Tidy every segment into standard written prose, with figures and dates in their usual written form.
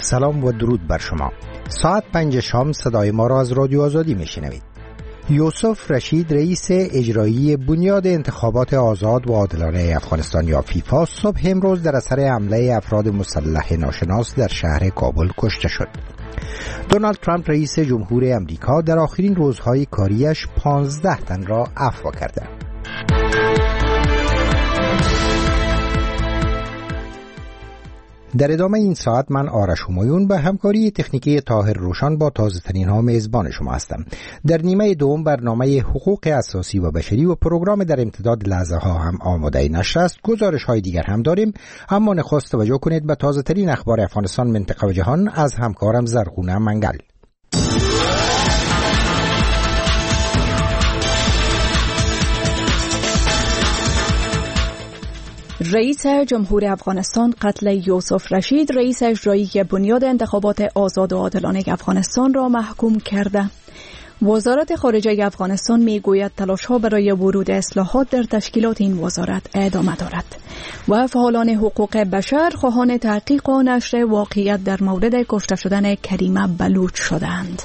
سلام و درود بر شما. ساعت 5 شام صدای ما را از رادیو آزادی میشنوید. یوسف رشید رئیس اجرایی بنیاد انتخابات آزاد و عادلانه افغانستان یا فیفا صبح امروز در اثر حمله افراد مسلح ناشناس در شهر کابل کشته شد. دونالد ترامپ رئیس جمهور امریکا در آخرین روزهای کاریش 15 تن را عفو کرده. در ادامه این ساعت من آرش همایون به همکاری تکنیکی طاهر روشن با تازه ترین ها میزبان شما هستم. در نیمه دوم برنامه حقوق اساسی و بشری و پروگرام در امتداد لحظه ها هم آماده نشر است. گزارش های دیگر هم داریم، اما نخست توجه کنید به تازه ترین اخبار افغانستان، منطقه و جهان از همکارم زرغونه منگل. رئیس جمهور افغانستان قتل یوسف رشید رئیس اجرایی بنیاد انتخابات آزاد و عادلانه افغانستان را محکوم کرده. وزارت خارجه افغانستان میگوید تلاش‌ها برای ورود اصلاحات در تشکیلات این وزارت ادامه دارد و فعالان حقوق بشر خواهان تحقیق و نشر واقعیت در مورد کشته شدن کریمه بلوچ شدند.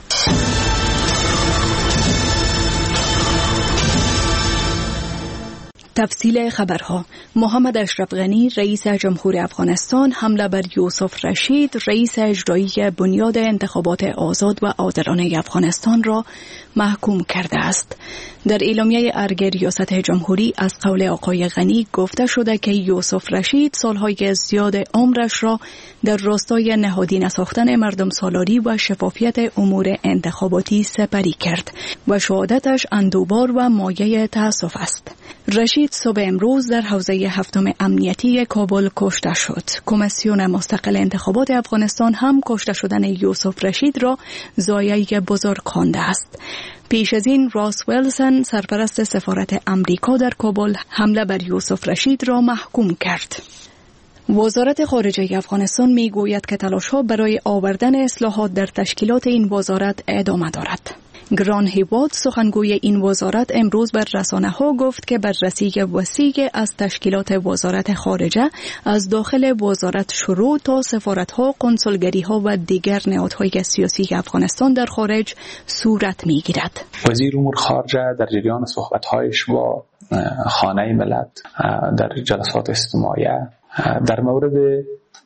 تفصیل خبرها. محمد اشرف غنی رئیس جمهور افغانستان حمله بر یوسف رشید رئیس اجرایی بنیاد انتخابات آزاد و عادلانه افغانستان را محکوم کرده است. در اعلامیه ارگ ریاست جمهوری از قول آقای غنی گفته شده که یوسف رشید سالهای زیاد عمرش را در راستای نهادینه ساختن مردم سالاری و شفافیت امور انتخاباتی سپری کرد و شهادتش اندوه‌بار و مایه تأسف است. رشید صبح امروز در حوزه هفتم امنیتی کابل کشته شد. کمیسیون مستقل انتخابات افغانستان هم کشته شدن یوسف رشید را ضایعه بزرگ خوانده است. پیش از این راس ویلسون سرپرست سفارت امریکا در کابل حمله بر یوسف رشید را محکوم کرد. وزارت خارجه افغانستان میگوید که تلاش‌ها برای آوردن اصلاحات در تشکیلات این وزارت ادامه دارد. گران هیواد سخنگوی این وزارت امروز بر رسانه‌ها گفت که بررسی وسیع از تشکیلات وزارت خارجه از داخل وزارت شروع تا سفارت‌ها، کنسولگری‌ها و دیگر نهادهای سیاسی افغانستان در خارج صورت می‌گیرد. وزیر امور خارجه در جریان صحبت‌هایش با خانه ملت در جلسات استماعیه در مورد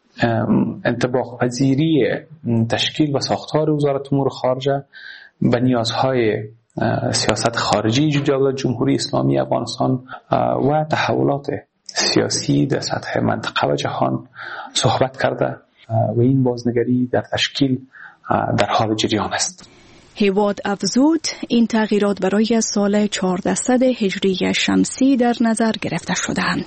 انطباق پذیری تشکیل و ساختار وزارت امور خارجه به نیازهای سیاست خارجی دولت جمهوری اسلامی افغانستان و تحولات سیاسی در سطح منطقه و جهان صحبت کرده و این بازنگری در تشکیل در حال جریان است. هیواد افزود این تغییرات برای سال 1400 هجری شمسی در نظر گرفته شدند.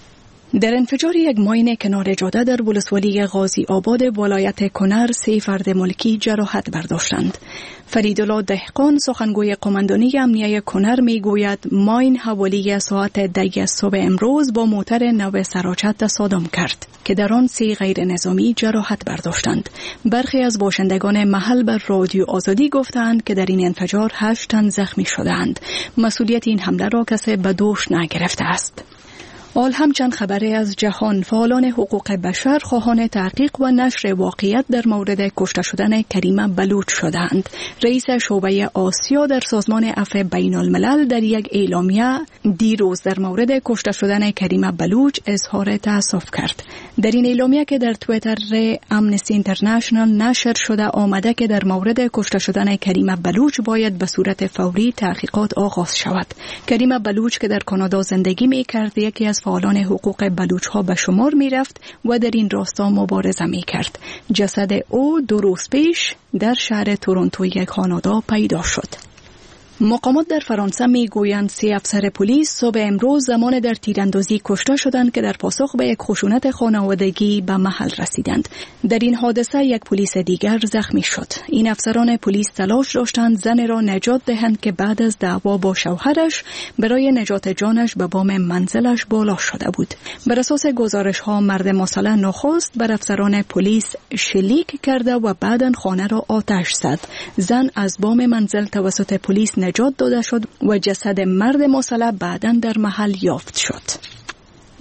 در انفجار یک ماین کنار جاده در ولسوالی غازی آباد ولایت کنر 3 فرد ملکی جراحت برداشتند. فریدالله دهقان سخنگوی قماندانی امنیه کنر میگوید ماین حوالی ساعت 10 صبح امروز با موتر نو سراچه تصادم کرد که در آن 3 غیر نظامی جراحت برداشتند. برخی از باشندگان محل بر رادیو آزادی گفتند که در این انفجار 8 تن زخمی شدند. مسئولیت این حمله را کسی به دوش نگرفته است. آل همچند خبری از جهان. فعالان حقوق بشر خواهان تحقیق و نشر واقعیت در مورد کشته شدن کریمه بلوچ شدند. رئیس شعبه آسیا در سازمان عفو بین الملل در یک اعلامیه دیروز در مورد کشته شدن کریمه بلوچ اظهار تأسف کرد. در این اعلامیه که در توییتر امنستی اینترنشنال نشر شده آمده که در مورد کشته شدن کریمه بلوچ باید به صورت فوری تحقیقات آغاز شود. کریمه بلوچ که در کانادا زندگی می‌کرد یکی از فعالان حقوق بلوچ ها به شمار می رفت و در این راستا مبارزه می کرد. جسد او 2 روز پیش در شهر تورنتوی کانادا پیدا شد. مقامات در فرانسه میگویند 3 افسر پلیس صبح امروز زمان در تیراندازی کشته شدند که در پاسخ به یک خشونت خانوادگی به محل رسیدند. در این حادثه یک پلیس دیگر زخمی شد. این افسران پلیس تلاش داشتند زن را نجات دهند که بعد از دعوا با شوهرش برای نجات جانش به بام منزلش بالا شده بود. بر اساس گزارش ها مرد مسلح نخست بر افسران پلیس شلیک کرده و بعداً خانه را آتش زد. زن از بام منزل توسط پلیس نجات داده شد و جسد مرد مسلح بعداً در محل یافت شد.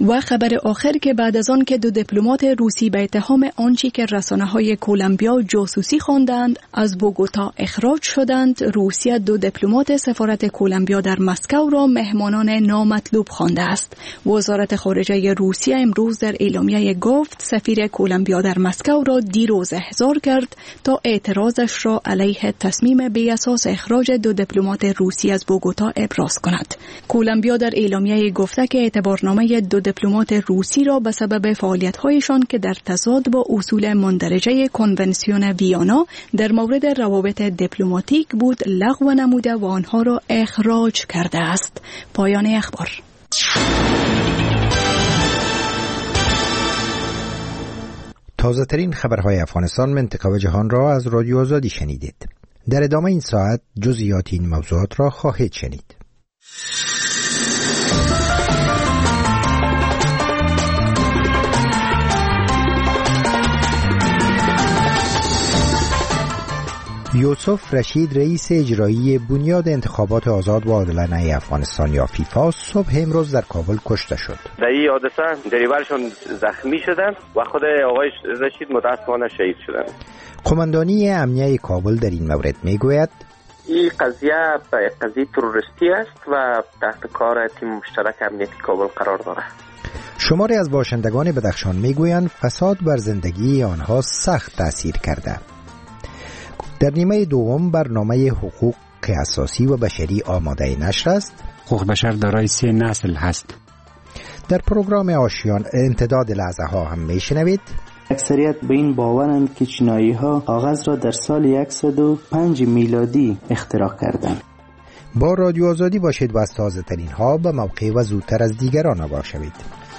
و خبر آخر که بعد از آن که 2 دیپلمات روسی به اتهام آنچه که رسانه‌های کولومبیا جاسوسی خواندند از بوگوتا اخراج شدند، روسیه 2 دیپلمات سفارت کولومبیا در مسکو را مهمانان نامطلوب خوانده است. وزارت خارجه روسیه امروز در اعلامیه گفت سفیر کولومبیا در مسکو را دیروز احضار کرد تا اعتراضش را علیه تصمیم بی اساس اخراج 2 دیپلمات روسی از بوگوتا ابراز کند. کولومبیا در اعلامیه گفته که اعتبارنامه 2 دیپلمات روسی را به سبب فعالیت‌هایشان که در تضاد با اصول مندرجه کنونسیون ویانا در مورد روابط دیپلماتیک بود لغو نموده و آنها را اخراج کرده است. پایان اخبار. تازه ترین خبرهای افغانستان، منطقه و جهان را از رادیو آزادی شنیدید. در ادامه این ساعت جزئیات این موضوعات را خواهید شنید. یوسف رشید رئیس اجرایی بنیاد انتخابات آزاد و عادلانه افغانستان یا فیفا صبح امروز در کابل کشته شد. در این حادثه دریورشون زخمی شدند و خود آقای رشید متاسفانه شهید شدند. قماندانی امنیه کابل در این مورد میگوید این قضیه تروریستی است و تحت کار تیم مشترک امنیتی کابل قرار دارد. شماری از باشندگان بدخشان میگویند فساد بر زندگی آنها سخت تأثیر کرده. در نیمه دوم برنامه حقوق اساسی و بشری آماده نشر است. حقوق بشر دارای 3 نسل هست. در پروگرام آشیان امتداد لحظه ها هم میشنوید. اکثریت به این باورند که چینایی ها کاغذ را در سال 105 میلادی اختراع کردند. با رادیو آزادی باشید و از تازه ترین ها به موقع و زودتر از دیگران آگاه شوید.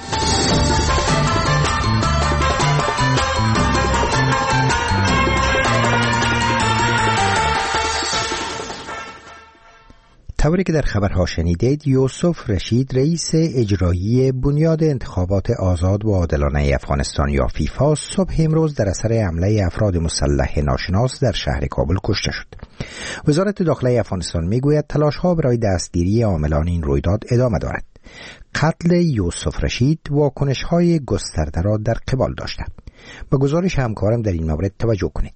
طوری که در خبرها شنیدید، یوسف رشید رئیس اجرایی بنیاد انتخابات آزاد و عادلانه افغانستان یا فیفا صبح امروز در اثر حمله افراد مسلح ناشناس در شهر کابل کشته شد. وزارت داخله افغانستان میگوید تلاش‌ها برای دستگیری عاملان این رویداد ادامه دارد. قتل یوسف رشید واکنش‌های گسترده را در قبال داشته. به گزارش همکارم در این مورد توجه کنید.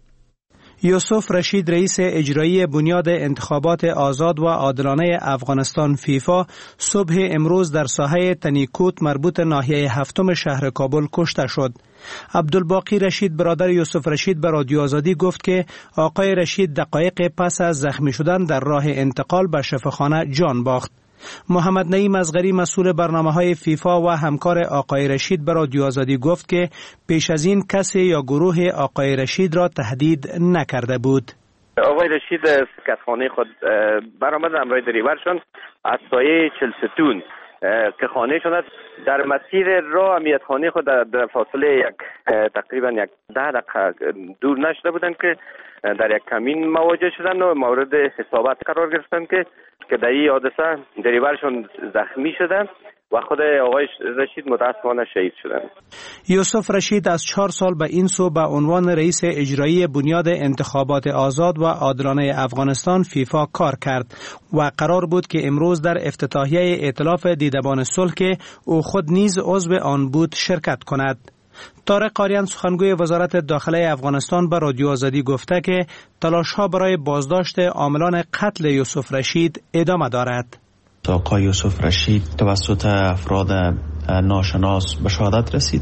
یوسف رشید رئیس اجرایی بنیاد انتخابات آزاد و عادلانه افغانستان فیفا صبح امروز در ساحه تنیکوت مربوط ناحیه 7 شهر کابل کشته شد. عبدالباقی رشید برادر یوسف رشید به رادیو آزادی گفت که آقای رشید دقایق پس از زخمی شدن در راه انتقال به شفاخانه جان باخت. محمد نعیم اصغری مسئول برنامه‌های فیفا و همکار آقای رشید به رادیو آزادی گفت که پیش از این کسی یا گروه آقای رشید را تهدید نکرده بود. آقای رشید از خانه خود برآمد همراه دریورشون از سایه 40 ستون که خانهشون در مسیر راه امیت خانه خود در فاصله تقریبا 10 دقیقه دور نشده بودند که در یک کمین مواجه شدند و مورد اصابت قرار گرفتند که در این حادثه دریورشون زخمی شدند و خود آقای رشید متاسفانه شهید شدند. یوسف رشید از 4 سال به این سو به عنوان رئیس اجرایی بنیاد انتخابات آزاد و عادلانه افغانستان فیفا کار کرد و قرار بود که امروز در افتتاحیه ائتلاف دیدبان صلح که او خود نیز عضو آن بود شرکت کند. طارق قاریان سخنگوی وزارت داخله افغانستان به رادیو آزادی گفته که تلاش‌ها برای بازداشت عاملان قتل یوسف رشید ادامه دارد. آقای یوسف رشید توسط افراد ناشناس به شهادت رسید.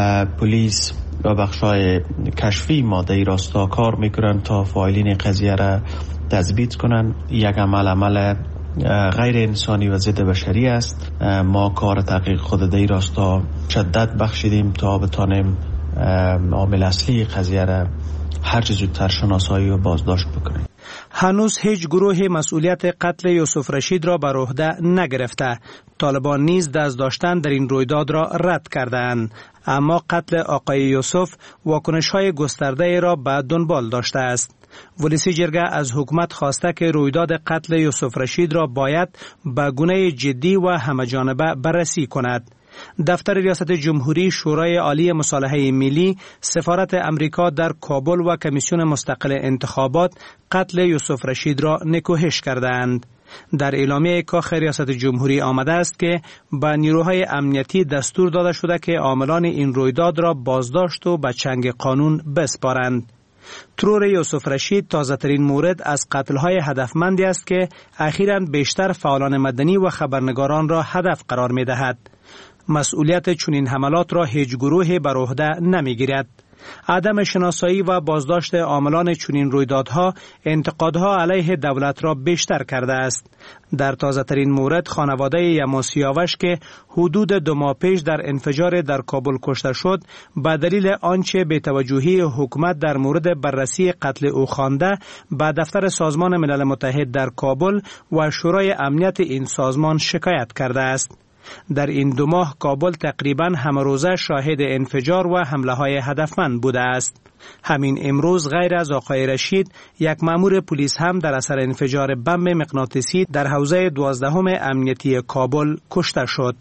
پلیس و بخش‌های کشفی ماده راستا کار میکنند تا فاعلین قضیه را تثبیت کنند. یک عمل غیر انسانی و ضد بشری است. ما کار تحقیق خود در راستا شدت بخشیدیم تا بتانیم عامل اصلی قضیه را هر چه زودتر شناسایی و بازداشت بکنیم. هنوز هیچ گروه مسئولیت قتل یوسف رشید را بر عهده نگرفته. طالبان نیز دست داشتن در این رویداد را رد کردند. اما قتل آقای یوسف واکنش‌های گسترده را به دنبال داشته است. ولسی جرگه از حکومت خواسته که رویداد قتل یوسف رشید را باید به گونه جدی و همه‌جانبه بررسی کند. دفتر ریاست جمهوری، شورای عالی مصالحه ملی، سفارت امریکا در کابل و کمیسیون مستقل انتخابات قتل یوسف رشید را نکوهش کردند. در اعلامیه کاخ ریاست جمهوری آمده است که به نیروهای امنیتی دستور داده شده که عاملان این رویداد را بازداشت و به چنگ قانون بسپارند. ترور یوسف رشید تازه‌ترین مورد از قتل‌های هدفمندی است که اخیراً بیشتر فعالان مدنی و خبرنگاران را هدف قرار می‌دهد. مسئولیت چنین حملات را هیچ گروهی بر عهده نمی‌گیرد. عدم شناسایی و بازداشت عاملان چنین رویدادها انتقادها علیه دولت را بیشتر کرده است. در تازه‌ترین مورد خانواده یما سیاوش که حدود 2 ماه پیش در انفجار در کابل کشته شد به دلیل آنچه بی‌توجهی حکومت در مورد بررسی قتل او خوانده به دفتر سازمان ملل متحد در کابل و شورای امنیت این سازمان شکایت کرده است. در این 2 ماه کابل تقریباً همه روزه شاهد انفجار و حمله های هدفمند بوده است. همین امروز غیر از آقای رشید یک مأمور پلیس هم در اثر انفجار بمب مغناطیسی در حوزه 12 امنیتی کابل کشته شد.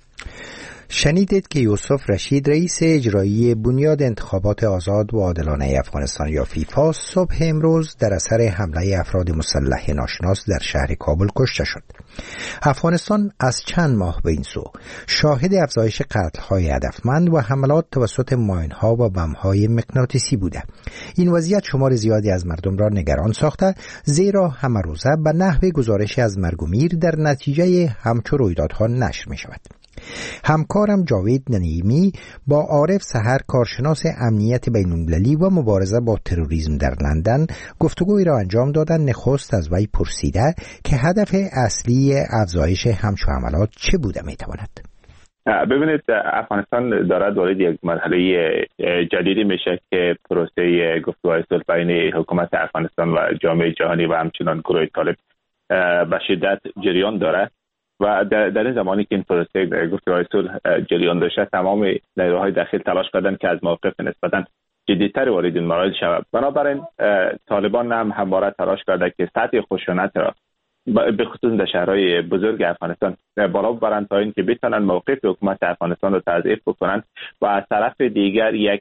شنیدید که یوسف رشید رئیس اجرایی بنیاد انتخابات آزاد و عادلانه افغانستان یا فیفا صبح امروز در اثر حمله افراد مسلح ناشناس در شهر کابل کشته شد. افغانستان از چند ماه به این سو شاهد افزایش قتل‌های هدفمند و حملات توسط ماین‌ها و بمب‌های مغناطیسی بوده. این وضعیت شمار زیادی از مردم را نگران ساخته، زیرا همه روزه به نحو گزارش از مرگ و میر در نتیجه همچو رویدادها نشر می‌شود. همکارم جاوید نعیمی با عارف سحر کارشناس امنیت بین‌المللی و مبارزه با تروریسم در لندن گفتگویی را انجام دادن. نخست از وی پرسیده که هدف اصلی افزایش همچو حملات چه بوده میتواند؟ ببینید، افغانستان دارد وارد یک مرحله جدیدی میشه که پروسه گفتگوهای صلح بین حکومت افغانستان و جامعه جهانی و همچنان گروه طالب به شدت جریان دارد و در این زمانی که این پروسه گفتگوهای صلح جریان داشته، تمام نیروهای داخل تلاش کردند که از موقف نسبتاً جدی‌تر وارد این مراحل شود. بنابراین طالبان هم همواره تلاش کرده که سطح خشونت را به خصوص در شهرهای بزرگ افغانستان بالا ببرند تا اینکه بتوانند موقف حکومت افغانستان را تضعیف بکنند و از طرف دیگر یک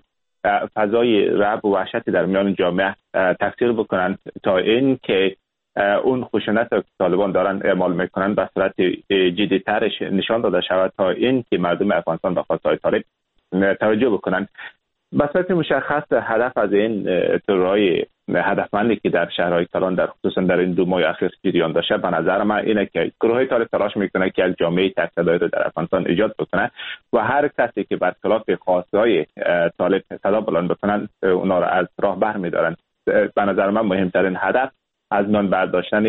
فضای رعب و وحشتی در میان جامعه تفسیر بکنند تا اینکه اون خشونت که طالبان دارن اعمال میکنن به صورت جدی‌ترش نشان داده شود تا اینکه مردم افغانستان به خواستهای طالب توجه بکنن. به صورت مشخص هدف از این ترورهای هدفمندی که در شهرهای کلان در خصوصا در این 2 ماه اخیر جریان داشته، به نظر من اینه که گروه طالب تلاش میکنه که یک جامعه تک صدایی رو در افغانستان ایجاد بکنه و هر کسی که بر خلاف خواستهای طالب صدا بلند بکنن اونا را از راه برمی‌دارن. به نظر من مهمترین هدف از میان برداشتن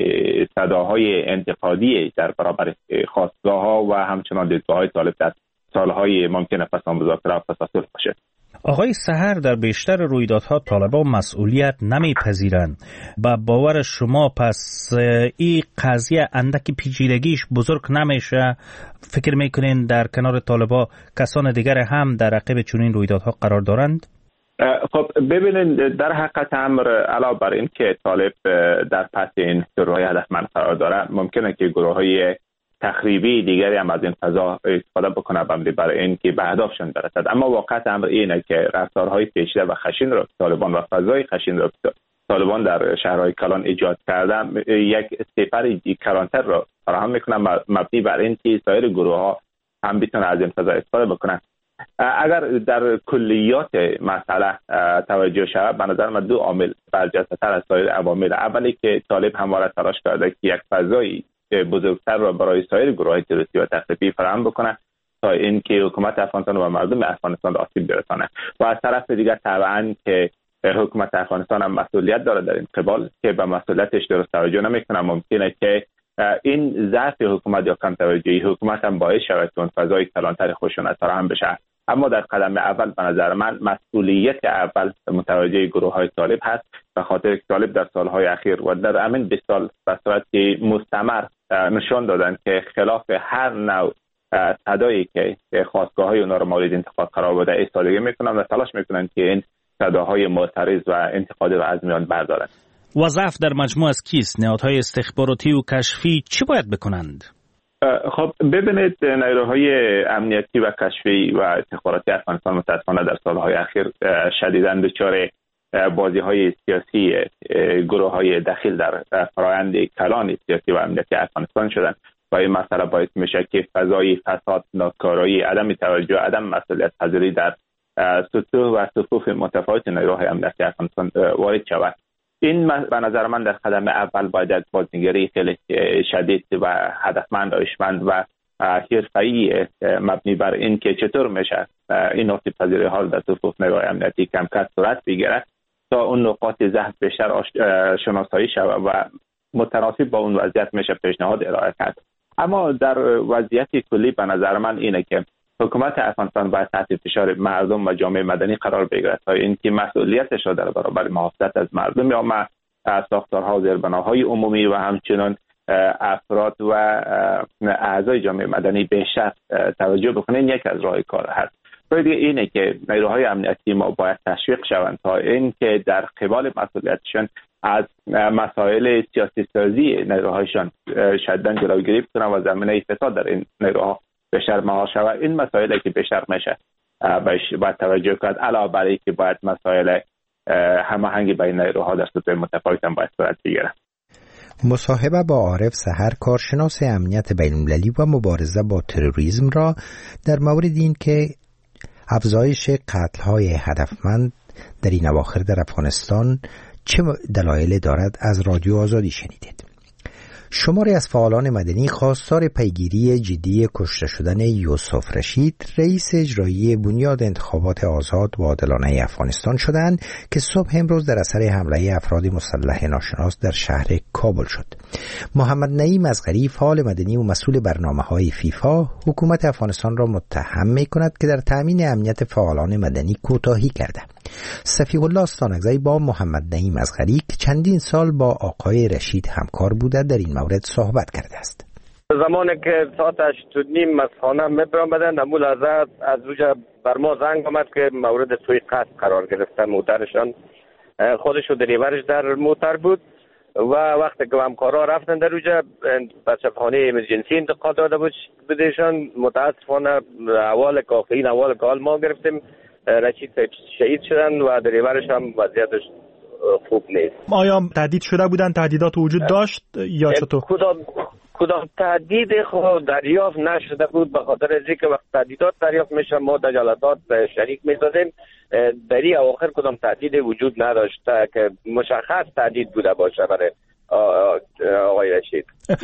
صداهای انتقادی در برابر خواستگاه‌ها و همچنان دیدگاه‌های طالب در سالهای ممکنه فسان مذاکره و فسان صلح باشه. آقای سحر، در بیشتر رویدادها طالبان مسئولیت نمیپذیرند. با باور شما پس این قضیه اندکی پیچیدگیش بزرگ نمیشه؟ فکر میکنین در کنار طالبان کسان دیگر هم در عقب چنین رویدادها قرار دارند؟ خب ببینید، در حقیقت امر علاوه بر این که طالب در پس این ترورهای هدفمند قرار داره، ممکنه که گروه‌های تخریبی دیگری هم از این فضا استفاده بکنه برای اینکه به هدفشون برسد. اما واقعیت امر اینه که رفتارهای پیچیده و خشن را طالبان و فضای خشن را طالبان در شهرهای کلان ایجاد کرده یک سپر کلانتر را فراهم میکنه، مبنی بر اینکه سایر گروه‌ها هم بتونن از این فضا استفاده بکنن. اگر در کلیات مسئله توجه شود، به نظر من 2 عامل برجسته‌تر از سایر عوامل. اولی که طالب همواره تلاش کرده که یک فضای بزرگتر را برای سایر گروه‌های تروریستی و تخریبی فراهم بکنه تا اینکه حکومت افغانستان و مردم افغانستان آسیب برسانه و از طرف دیگر طبعاً که حکومت افغانستان هم مسئولیت داره در این قبال که به مسئولیتش درست توجه نمیکنه. ممکنه که این ضعف حکومت یا کم توجهی حکومت هم باعث شود که اون فضای کلانتر خشونت فراهم بشه. اما در قدم اول به نظر من مسئولیت اول متوجه گروه‌های طالب هست، به خاطر که طالب در سالهای اخیر و در همین 20 سال به صورت مستمر نشان دادن که خلاف هر نوع صدایی که خواستگاه‌های اونا را مورد انتقاد قرار بده ایستادگی میکنن و تلاش میکنن که این صداهای معترض و انتقادی را از میان بردارن. وظایف در مجموع از کیست؟ نهادهای استخباراتی و کشفی چی باید بکنند؟ خب ببینید، نیروهای امنیتی و کشفی و استخباراتی افغانستان متاسفانه در سالهای اخیر شدیداً دچار بازی‌های سیاسی گروه‌های دخیل در فرآیند کلان سیاسی و امنیتی افغانستان شدن و این مسئله باعث میشه که فضای فساد، ناکارایی، عدم توجه، عدم مسئولیت پذیری در سطوح و صفوف متفاوت نیروهای امنیتی افغانستان وارد شود. این به نظر من در قدم اول باید بازنگری خیلی شدید و هدفمند، دانشمند و حرفه‌ای مبنی بر این که چطور میشه این آسیب پذیری ها در صفوف نیروهای امنیتی کم کم صورت بگیره تا اون نقاط ضعف بیشتر شناسایی شود و متناسب با اون وضعیت میشه پیشنهاد ارائه کرد. اما در وضعیت کلی به نظر من اینه که حکومت افغانستان باید تحت فشار مردم و جامعه مدنی قرار بگیرد تا اینکه مسئولیتش را در برابر محافظت از مردم یا ساختارها و زیربناهای عمومی و همچنین افراد و اعضای جامعه مدنی بیشتر توجه بکنن یک از راه کار هست. راه دیگه اینه که نیروهای امنیتی ما باید تشویق شوند تا اینکه در قبال مسئولیتشان از مسائل سیاسی سازی نیروهایشان شدیداً جلوگیری کنند و زمینه فساد در این نیروها بیشتر مهار شود. این مسائلی که بیشتر میشه باید توجه کرد، علاوه بر اینکه باید مسائل هماهنگی بین نیروها در سطوح متفاوت هم باید صورت بگیرد. مصاحبه با عارف سحر، کارشناس امنیت بین‌المللی و مبارزه با تروریسم را در مورد این که افزایش قتل‌های هدفمند در این اواخر در افغانستان چه دلایلی دارد از رادیو آزادی شنیدید. شماری از فعالان مدنی خواستار پیگیری جدی کشته شدن یوسف رشید، رئیس اجرایی بنیاد انتخابات آزاد و عادلانه افغانستان شدند که صبح امروز در اثر حمله افراد مسلح ناشناس در شهر کابل شد. محمد نعیم اصغری، فعال مدنی و مسئول برنامه‌های فیفا، حکومت افغانستان را متهم می‌کند که در تامین امنیت فعالان مدنی کوتاهی کرده. صفی الله استانکزی با محمد نعیم اصغری که چندین سال با آقای رشید همکار بوده در این مورد صحبت کرده است. زمانی که ساعت 8:30 از خانه می‌برم امول از روجا بر ما زنگ آمد که مورد سوء قصد قرار گرفته. موترشان خودش و دریورش در موتر بود و وقتی که همکارا رفتن در روجا بچه خانه ایمرجنسی انتقال داده بودشان. متاسفانه احوال که ما گرفتیم، رشید شهید شدن و دریورش هم وضعیتش خوب نیست. آیا تهدید شده بودن؟ تهدیدات وجود داشت یا چطور؟ کدام تهدید خود دریافت نشده بود، به خاطر از اینکه وقت تهدیدات دریافت میشه ما در جلسات شریک می‌شدیم. در این اواخر کدام تهدید وجود نداشته که مشخص تهدید بوده باشه برای آقای رشید.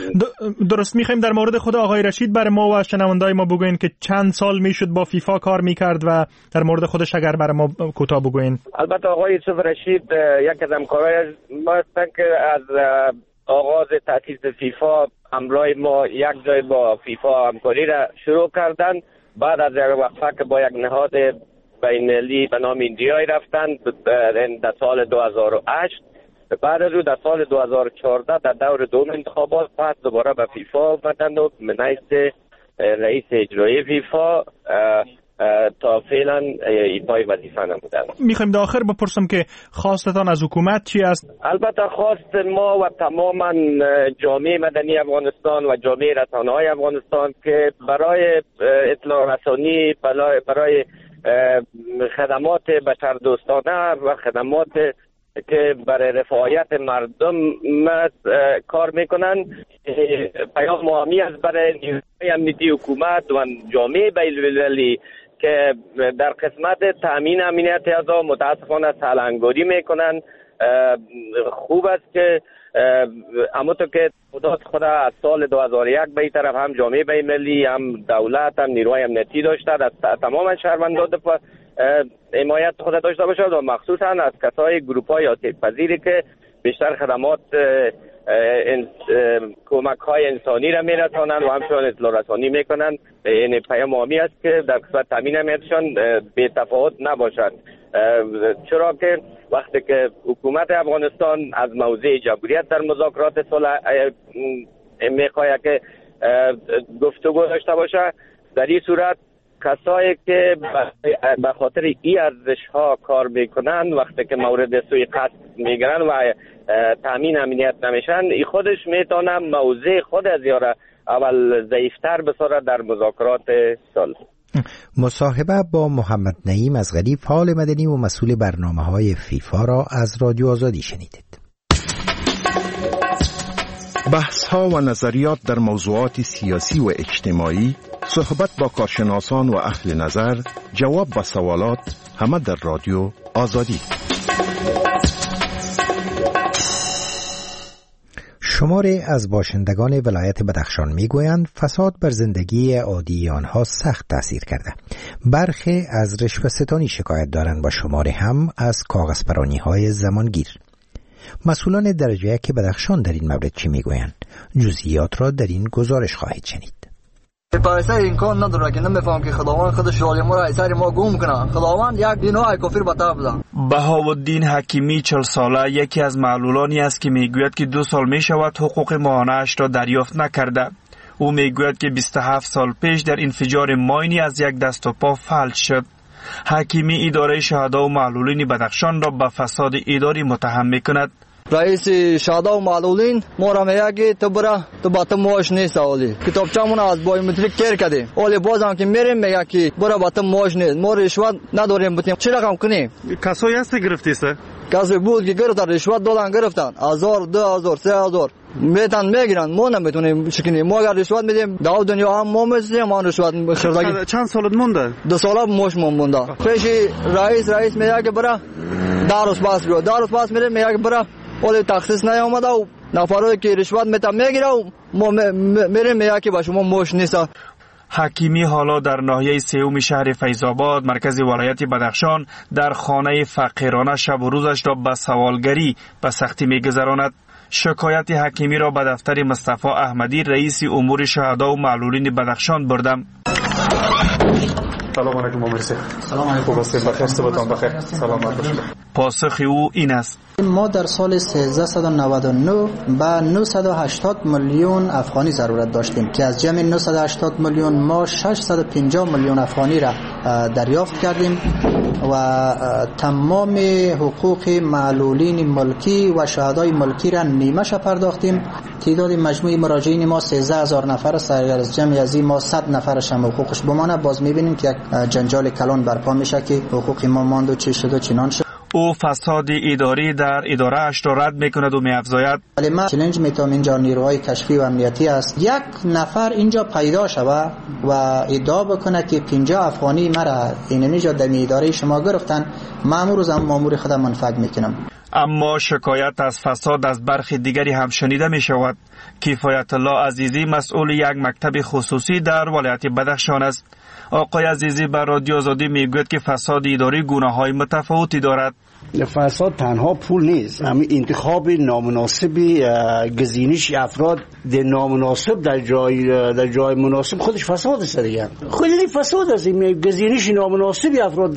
درست. میخوایم در مورد خود آقای رشید برای ما و شنوندای ما بگوین که چند سال میشد با فیفا کار میکرد و در مورد خودش اگر برای ما کوتاه بگوین. البته آقای یوسف رشید یک از همکارای ما هستن که از آغاز تأسیس فیفا همراه ما یک جای با فیفا همکاری را شروع کردن. بعد از یک وقفه که با یک نهاد بین‌المللی به نام ایندیای رفتن در سال 2008. بعد از در سال 2014 در دور دوم انتخابات بعد دوباره به فیفا آمدند و به حیث رئیس اجرایی فیفا تا فعلا ایفای وظیفه نمودند. میخوایم در آخر بپرسم که خواستتان از حکومت چی است؟ البته خواست ما و تماما جامعه مدنی افغانستان و جامعه رسانه‌های افغانستان که برای اطلاع رسانی، برای خدمات بشردوستانه و خدمات که برای رفاهیت مردم کار میکنن، پیام مهمی است برای نیروهای امنیتی حکومت و جامعه بین‌المللی که در قسمت تامین امنیت اعضا متاسفانه سالنگاری میکنن. خوب است که همونطور که خود از سال 2001 به این طرف هم جامعه بین‌المللی هم دولت هم نیروهای امنیتی داشته از تمام شهروندان حمایت خود داشته باشد و مخصوصا از کسای گروپ‌های آسیب‌پذیری که بیشتر خدمات کمک‌های انسانی را می‌رسانند و همچنین اطلاع رسانی می‌کنند. این پیام مهمی است که در قسمت تامین امنیتشان بی تفاوت نباشد، چرا که وقتی که حکومت افغانستان از موضع جمهوریت در مذاکرات صلح می‌خواهد که گفتگو داشته باشه، در این صورت کسایی که به خاطر این ارزش‌ها کار میکنن وقتی که مورد سوء قصد میگیرن و تامین امنیت نمیشن، این خودش میتونه موضع خود از یاره اول ضعیفتر بسازه در مذاکرات صلح. مصاحبه با محمد نعیم ازغری فعال مدنی و مسئول برنامه‌های فیفا را از رادیو آزادی شنیدید. بحث‌ها و نظریات در موضوعات سیاسی و اجتماعی، صحبت با کارشناسان و اهل نظر، جواب به سوالات، همه در رادیو آزادی. شماری از باشندگان ولایت بدخشان میگویند فساد بر زندگی عادی آنها سخت تاثیر کرده. برخی از رشوه‌ستانی شکایت دارند و شماری هم از کاغذپرانی‌های زمانگیر. مسئولان درجه یک بدخشان در این مورد چی میگویند؟ جزئیات را در این گزارش خواهید شنید. پایسر این کار نداره که نمیفهم که خداوند خودش شالی ما را سر ما گم کنه. خداوند یک دینای کافر بتا بده. بهاءالدین حکیمی 40 ساله یکی از معلولانی است که میگوید که 2 سال میشود حقوق ماهانه‌اش را دریافت نکرده. او میگوید که 27 سال پیش در انفجار ماینی از یک دست و پا فلج شد. حکیمی اداره شهدا و معلولین بدخشان را به فساد اداری متهم میکند. رئیس شهدا و معلولین ما را میگه که تو برا تو با تو معاش نیست. اولی کتابچه‌مون از بایومتریک کیر کردیم. اولی بازم که میریم میگه که برا با تو معاش نیست. ما رشوت نداریم بتیم چه رقم کنیم؟ کسایی هست گرفتیست؟ کسی بود که گرفتن رشوت دادن گرفتن 1000 2000 3000 میتن میگیرن. ما نمیتونیم چکنیم. ما اگر رشوت میدیم داو دنیا هم ما میسیم ما رشوت خردگی. چند سالت مونده؟ 2 سال معاش مونده. پیش رئیس میگه که برا داروس پاس بیو. داروس پاس میره میگه که برا ولی تخصیص نیامده و نفرایی که رشوت میگیره و ما میریم میگه که با شما معاش نیست. حکیمی حالا در ناحیه سوم شهر فیض‌آباد مرکز ولایت بدخشان در خانه فقیرانه شب و روزش را به سوالگری به سختی میگذراند. شکایت حکیمی را به دفتر مصطفی احمدی رئیس امور شهدا و معلولین بدخشان بردم. سلام علیکم مرسی. سلام علیکم. خوب هستید؟ بخیر صبحتون بخیر. سلامت باشید. پاسخ او این است: ما در سال 1399 به 980 میلیون افغانی ضرورت داشتیم که از جمع 980 میلیون ما 650 میلیون افغانی را دریافت کردیم و تمام حقوق معلولین ملکی و شهدای ملکی را نیمه‌اش پرداختیم. تعداد مجموعی مراجعین ما 13000 نفر است. از جمع از ما 100 نفرش هم حقوقش بمانه. باز می‌بینیم که یک جنجال کلان برپا میشه که حقوق ما ماند و چه شد و چنان شد. او فساد اداری در اداره اش را رد میکند و میافزاید: ولی من چالش میتونم اینجا نیروهای کشفی و امنیتی است یک نفر اینجا پیدا شود و ادعا بکنه که 50 افغانی مرا اینجا در اداره شما گرفتن، مامور از مامور خودم منفعت میکنم. اما شکایت از فساد از برخی دیگری هم شنیده می شود. کفایت الله عزیزی مسئول یک مکتب خصوصی در ولایت بدخشان است. آقای عزیزی بر رادیو آزادی میگوید که فساد اداری گونه‌های متفاوتی دارد. فساد تنها پول نیست، همین انتخاب نامناسب گزینش افراد در نامناسب در جای مناسب خودش فساد است دیگه. خودی فساد است. گزینش نامناسب افراد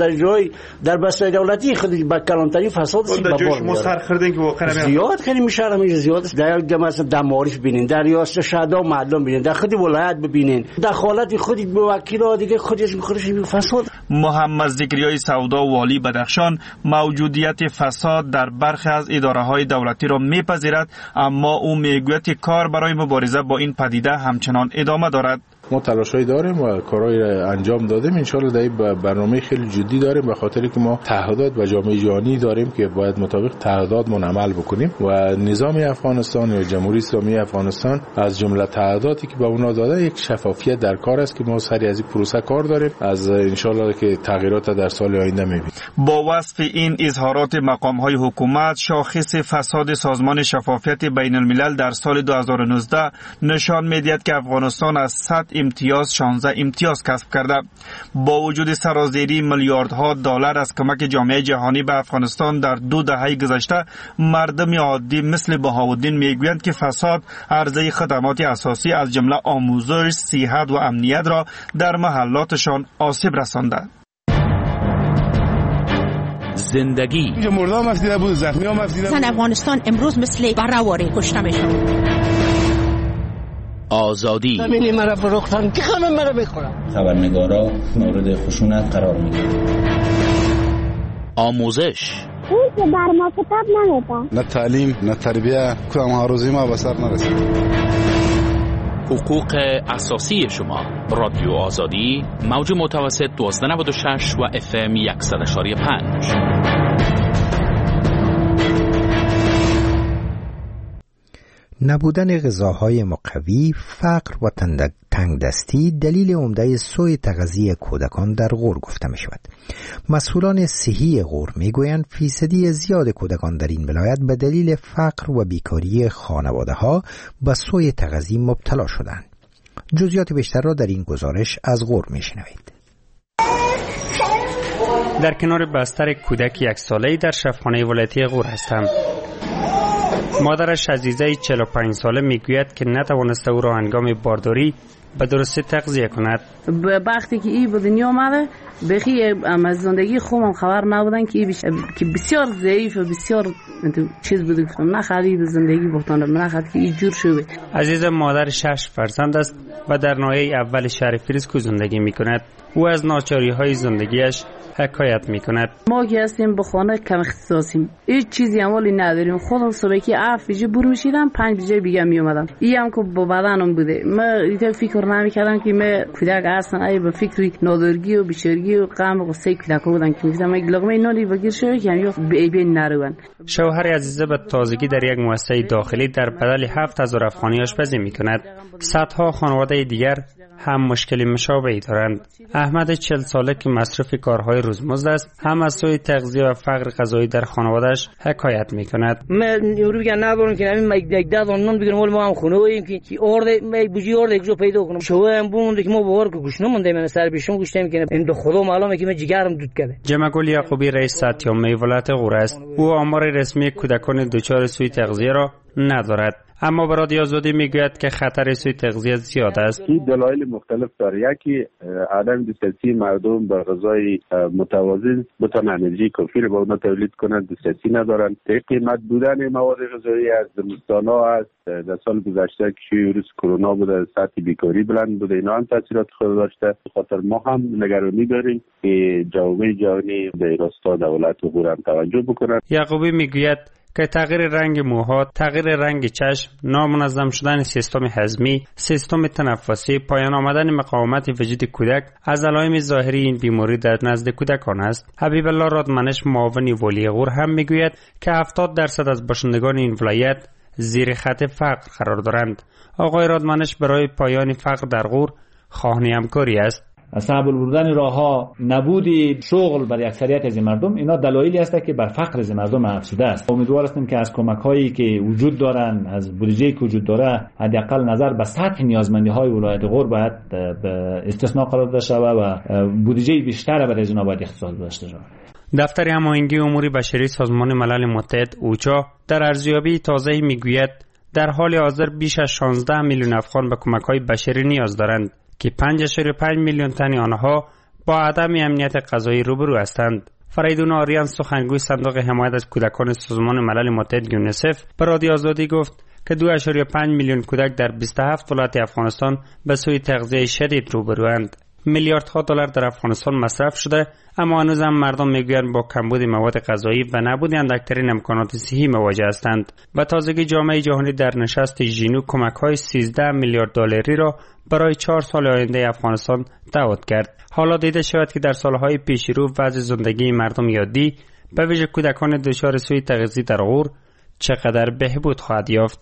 در بسته دولتی خودش با کلانتری فساد است. در جای شما سر خوردین که واقعا زیاد کنیم میشه همین زیاد است. در مثلا در معارف ببینین، در ریاست شهدا و معلم ببینین، در خود ولایت ببینین، دخالت خودی به وکیل دیگه خودش فساد. محمد ذکریای سودا والی بدخشان موجودیت فساد در برخی از اداره‌های دولتی را میپذیرد، اما او میگوید که کار برای مبارزه با این پدیده همچنان ادامه دارد. ما تلاشای داریم و کارهای انجام دادیم. انشالله در این برنامه خیلی جدی داریم به خاطر که ما تعهدات و جامعه جهانی داریم که باید مطابق تعهداتمون عمل بکنیم و نظام افغانستان یا جمهوری اسلامی افغانستان از جمله تعهداتی که به اونا داده یک شفافیت در کار است که ما سری از این پروسه کار داریم. از انشالله که تغییرات در سال آینده می‌بینیم. با وصف این اظهارات مقام‌های حکومت، شاخص فساد سازمان شفافیت بین الملل در سال 2019 نشان می‌دهد که افغانستان از 100 امتیاز 16 امتیاز کسب کرده. با وجود سرازیری میلیاردها دلار از کمک جامعه جهانی به افغانستان در 2 دهه گذشته، مردم عادی مثل بهاءالدین میگویند که فساد عرضه خدمات اساسی از جمله آموزش، صحت و امنیت را در محلاتشان آسیب رسانده. زندگی اینجا مردم مفدیده بود، زخمی ها مفدیده بود. افغانستان امروز مثل برهواری کشته میشون. آزادی زمینی مرا فروختن که همه مرا میخورن. خبرنگارا مورد خشونت قرار میگیرن. آموزش اون که بر ما کتاب نمیده. نه تعلیم نه تربیه، کدام ها روزی ما به سر نرسید. حقوق اساسی شما. رادیو آزادی، موج متوسط 1296 و FM 100.5. نبودن غذاهای مقوی، فقر و تنگدستی دلیل عمده سوء تغذیه کودکان در غور گفته می شود. مسئولان صحی غور می گویند فیصدی زیاد کودکان در این ولایت به دلیل فقر و بیکاری خانواده ها به سوء تغذیه مبتلا شدند. جزئیات بیشتر را در این گزارش از غور می شنوید. در کنار بستر کودک 1 ساله‌ای در شفاخانه ولایتی غور هستم. مادرش عزیزه 45 ساله میگوید که نتوانسته او را هنگام بارداری به درستی تغذیه کند. وقتی که این به دنیا آمده بخی از زندگی خوبم خبر نبودن که بسیار ضعیف و بسیار چیز بوده، نه خالی به زندگی بختانه، نه خالی که این جور شده. عزیزه مادر 6 فرزند است و در ناحیه اول شهر فریسکو زندگی میکند. او از ناچاری‌های زندگیش حکایت میکند. ما که هستیم به خانه کم اختصاصیم، هیچ چیزی اولی نداریم. خودم صبح که 7 بجه برو میشیدم 5 بجه دیگه میومدم. این هم که با بدنم بوده. من فکر نمیکردم که من کودک هستم، ای به فکر نادرگی و بیچارگی و غم و غصه کودک بودن که میگفتم یک لقمه نانی بگیر شوی که یا بین نروند. شوهر عزیزه به تازگی در یک مؤسسه داخلی در بدل 7000 افغانی آشپزی میکند. صدها خانواده دیگر هم مشکلی مشابهی دارند. احمد 40 ساله که مصرف کارهای روزمزد است، هم از سوء تغذیه و فقر غذایی در خانواده‌اش حکایت می‌کند. من یورو میگن نبرون که همین یک ده نون بگیرم ولی ما هم خونه‌ایم که ارده یک بوجی ارده یکجا پیدا کنم. شوام بوند که ما باور که گوش نمونده من سر پیشم گوشتم که این خدا معلومه که من جگرم دود کرده. جمعگل یعقوبی رئیس ساتیامه ولایت غور است. او آمار رسمی کودکان دچار سوء تغذیه را ندارد، اما به رادیو آزادی میگوید که خطر سوء تغذیه زیاد است. این دلایل مختلف داره. یکی عدم دسترسی مردم به غذای متوازن بتوان انرژی کافی رو با اونها تولید کنند، دسترسی ندارند. قیمت بودن مواد غذایی از زمستان‌ها است. در سال گذشته که ویروس کرونا بوده، سطح بیکاری بلند بوده، اینا هم تاثیرات خود داشته. به خاطر ما هم نگرانی داریم که جامعه جهانی به راستا دولت غور هم توجه بکنند. یعقوبی میگوید که تغییر رنگ موها، تغییر رنگ چشم، نامنظم شدن سیستم هضمی، سیستم تنفسی، پایان آمدن مقاومت وجود کودک از علائم ظاهری این بیماری در نزد کودکان است. حبیب الله رادمنش معاون ولی غور هم میگوید که 70% از باشندگان این ولایت زیر خط فقر قرار دارند. آقای رادمنش برای پایان فقر در غور خواهان همکاری است. صعب بردن راهها، نبودی شغل برای اکثریت از مردم، اینا دلایلی است که بر فقر از مردم افزوده است. امیدوار هستیم که از کمک‌هایی که وجود دارن، از بودجه‌ای که وجود داره، حداقل نظر به سطح نیازمندی‌های ولایت غور باید به استثناء قرار داده شود و بودجه بیشتر برای از اینا باید اختصاص داشته شود. دفتر هماهنگی امور بشری سازمان ملل متحد اوچا در ارزیابی تازه‌ای میگوید در حال حاضر بیش از 16 میلیون افغان به کمک‌های بشری نیاز دارند که 5.5 میلیون تن آنها با عدم امنیت غذایی روبرو هستند. فریدون آریان سخنگوی صندوق حمایت از کودکان سازمان ملل متحد یونیسف به رادیو آزادی گفت که 2.5 میلیون کودک در 27 ولایت افغانستان به سوء تغذیه شدید روبروند. میلیاردها دلار در افغانستان مصرف شده، اما هنوز هم مردم میگویند با کمبود مواد غذایی و نبود اندکترین امکانات صحی مواجه هستند. و تازگی جامعه جهانی در نشست ژینو کمک‌های 13 میلیارد دلاری را برای 4 سال آینده افغانستان دعوت کرد. حالا دیده شود که در سالهای پیش رو وضع زندگی مردم یادی به ویژه کودکان دچار سوء تغذیه در غور چقدر بهبود خواهد یافت.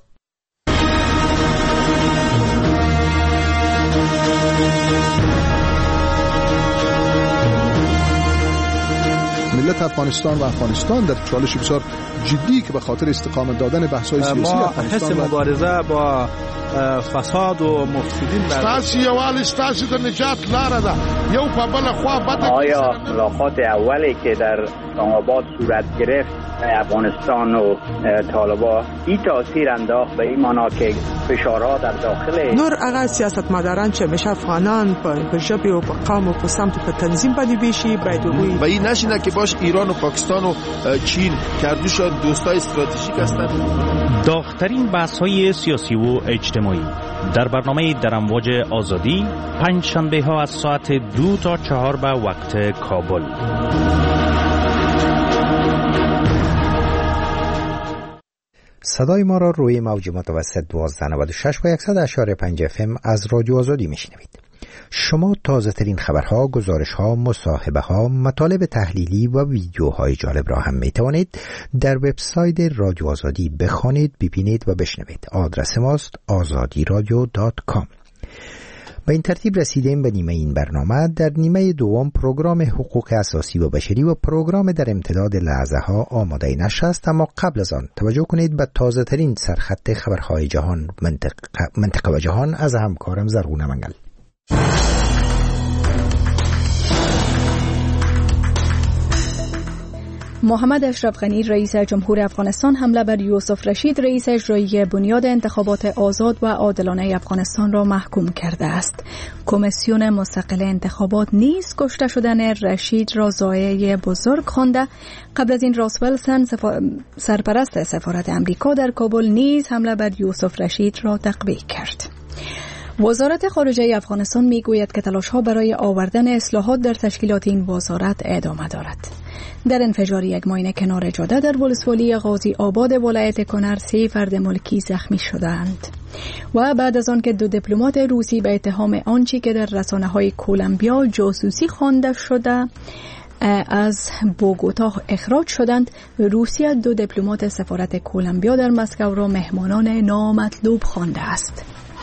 ملت افغانستان و افغانستان در چالش بسیار جدی که به خاطر استقامت دادن بحث‌های سیاسی افغانستان ما حس مبارزه با فساد و مفسدین ستاسو یوال ستاسو د نجات لاره ده. یو په بل خوا بده. آیا ملاقات اولی که در اسلام‌آباد صورت گرفت افغانستان و طالبان این تاثیر انداخت به این معنا که فشارها در داخل نور هغه سیاستمداران چې همیشه افغانان په ژبې او په قوم او په سمت په تنظیم باندې بیشي باید وګوري و این نشینه که باش ایران و پاکستان و چین کردوشان دوستای استراتژیک هستند. داغ‌ترین بحث‌های سیاسی و اجتماعی در برنامه در امواج آزادی پنج شنبه ها از ساعت 2 تا 4 به وقت کابل. صدای ما را روی موج متوسط 1296 و 100.5 FM از رادیو آزادی میشنوید. شما تازه ترین خبرها، گزارشها، مصاحبه ها، مطالب تحلیلی و ویدیوهای جالب را هم می توانید در وبسایت رادیو آزادی بخوانید، ببینید و بشنوید. آدرس ماست azadiradio.com. به این ترتیب رسیدیم به نیمه این برنامه. در نیمه دوم پروگرام حقوق اساسی و بشری و پروگرام در امتداد لحظه ها آماده نشست، اما قبل از آن توجه کنید به تازه ترین سرخط خبرهای جهان، منطقه و جهان از همکارم زرغون منگل. محمد اشرف غنی رئیس جمهور افغانستان حمله بر یوسف رشید رئیس اجرایی بنیاد انتخابات آزاد و عادلانه افغانستان را محکوم کرده است. کمیسیون مستقل انتخابات نیز کشته شدن رشید را ضایعه بزرگ خوانده. قبل از این راس ولسن سرپرست سفارت امریکا در کابل نیز حمله بر یوسف رشید را تقویه کرد. وزارت خارجه افغانستان میگوید که تلاش‌ها برای آوردن اصلاحات در تشکیلات این وزارت ادامه دارد. در انفجار یک ماین کنار جاده در ولسوالی غازی آباد ولایت کنر 3 فرد ملکی زخمی شدند. و بعد از آن که 2 دیپلمات روسی به اتهام آنچه که در رسانه‌های کولومبیا جاسوسی خوانده شده از بوگوتا اخراج شدند، روسیه 2 دیپلمات سفارت کولومبیا در مسکو را مهمانان نامطلوب خوانده است.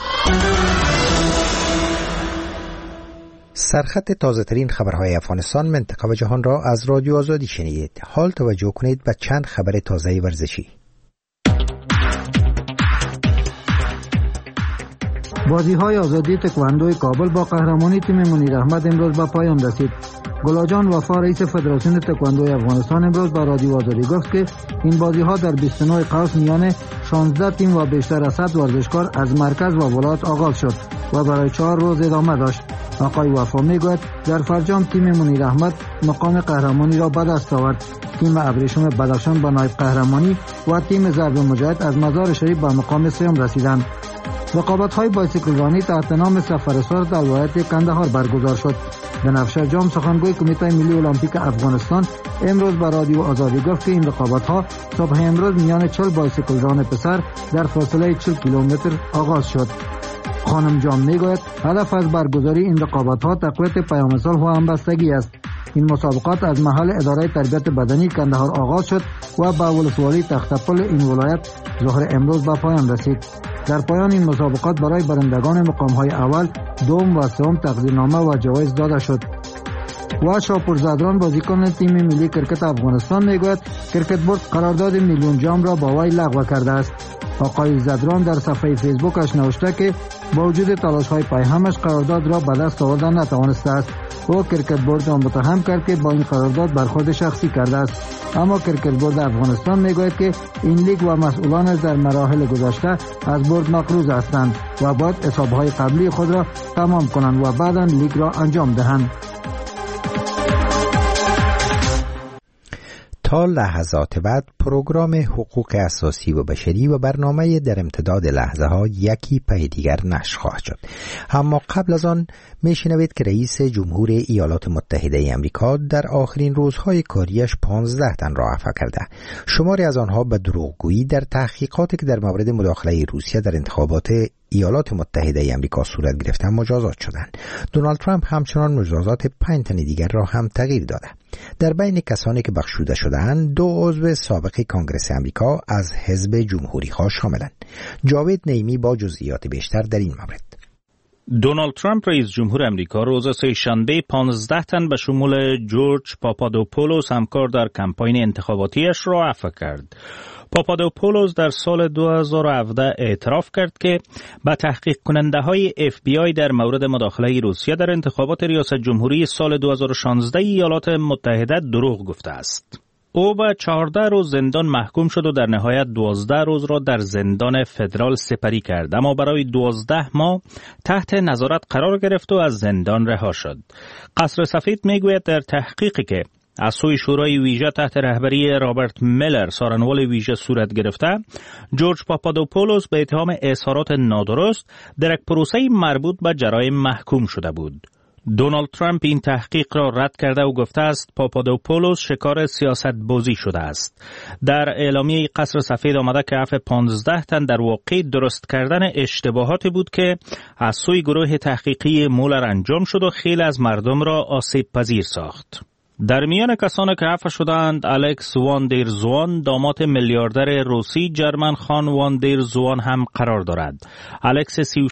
سرخط تازه ترین خبرهای افغانستان، منطقه و جهان را از رادیو آزادی شنیدید. حال توجه کنید به چند خبر تازه ورزشی. بازی‌های آزادی تکواندو کابل با قهرمانی تیم منیر احمد امروز به پایان رسید. گلاجان وفا رئیس فدراسیون تکواندو افغانستان امروز به رادیو آزادی گفت که این بازی‌ها در 29 قوس میان 16 تیم و بیشتر از 100 ورزشکار از مرکز و ولایت آغاز شد و برای 4 روز ادامه داشت. آقای وفا میگوید در فرجام تیم منیر احمد مقام قهرمانی را به دست آورد. تیم ابریشم بدخشان به نایب قهرمانی و تیم ضرب مجاهد از مزار شریف به مقام سوم رسیدند. رقابت‌های بایسیکلرانی تحت نام سفرسار در ولایت کندهار برگزار شد. بنفشه جام سخنگوی کمیته ملی المپیک افغانستان امروز به رادیو آزادی گفت که این رقابت‌ها صبح امروز میان 40 بایسیکلران پسر در فاصله 40 کیلومتر آغاز شد. خانم جان میگوید هدف از برگزاری این رقابت‌ها تقویت پیام‌سال و همبستگی است. این مسابقات از محل اداره تربیت بدنی کندهار آغاز شد و به ولسوالی تختپل این ولایت ظهر امروز به پایان رسید. در پایان این مسابقات برای برندگان مقام‌های اول، دوم و سوم تقدیرنامه و جوایز داده شد. و شاپور زدران بازیکن تیم ملی کرکت افغانستان میگوید کرکت بورد قرارداد میلیون جام را با وی لغو کرده است. آقای زدران در صفحه فیسبوکش نوشته که با وجود تلاش‌های پیهمش قرارداد را به دست آوردن نتوانسته است. او کرکت بورد را متهم کرد که با این قرارداد برخورد شخصی کرده است. اما کرکت بورد افغانستان میگوید که این لیگ و مسئولانش در مراحل گذشته از بورد مقروض هستند و باید حساب‌های قبلی خود را تمام کنند و بعداً لیگ را انجام دهند. تا لحظات بعد پروگرام حقوق اساسی و بشری و برنامه در امتداد لحظه ها یکی پی دیگر نشر خواهد شد. اما قبل از آن میشنوید که رئیس جمهور ایالات متحده امریکا در آخرین روزهای کاریش 15 تن را عفو کرده. شماری از آنها به دروغگویی در تحقیقاتی که در مورد مداخله روسیه در انتخابات ایالات متحده امریکا صورت گرفته مجازات شدند. دونالد ترامپ همچنان مجازات 5 تن دیگر را هم تغییر داده. در بین کسانی که بخشوده شده‌اند 2 عضو سابق کانگرس امریکا از حزب جمهوری‌خواه شاملند. جاوید نیمی با جزئیات بیشتر در این مورد. دونالد ترامپ رئیس جمهور امریکا روز سه‌شنبه 15 تن به شمول جورج پاپادوپولوس همکار در کمپاین انتخاباتیش را عفو کرد. پاپادوپولوس در سال 2017 اعتراف کرد که به تحقیق کننده های FBI در مورد مداخله روسیه در انتخابات ریاست جمهوری سال 2016 ایالات متحده دروغ گفته است. او به 14 روز زندان محکوم شد و در نهایت 12 روز را در زندان فدرال سپری کرد، اما برای 12 ماه تحت نظارت قرار گرفت و از زندان رها شد. قصر سفید میگوید در تحقیقی که از سوی شورای ویژه تحت رهبری رابرت میلر سارنوال ویژه صورت گرفته، جورج پاپادوپولوس به اتهام اظهارات نادرست در یک پروسه مربوط به جرایم محکوم شده بود. دونالد ترامپ این تحقیق را رد کرده و گفته است پاپادوپولوس شکار سیاست بازی شده است. در اعلامیه قصر سفید آمده که عفو 15 تن در واقع درست کردن اشتباهاتی بود که از سوی گروه تحقیقی مولر انجام شد و خیلی از مردم را آسیب پذیر ساخت. در میان کسانی که عفو شدند الکس وان دیر زوان داماد میلیاردر روسی جرمن خان وان دیر زوان هم قرار دارد. الکس